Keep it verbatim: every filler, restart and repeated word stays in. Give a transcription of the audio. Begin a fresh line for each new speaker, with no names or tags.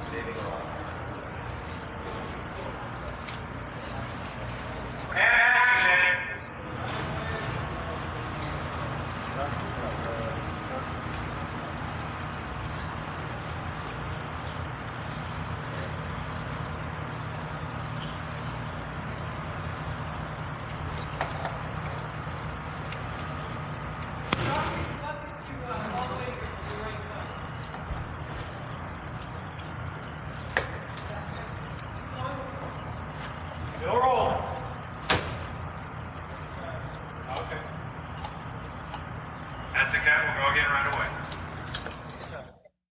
Saving a lot.
Still rolling. Okay.
That's the cat. We'll go again right away.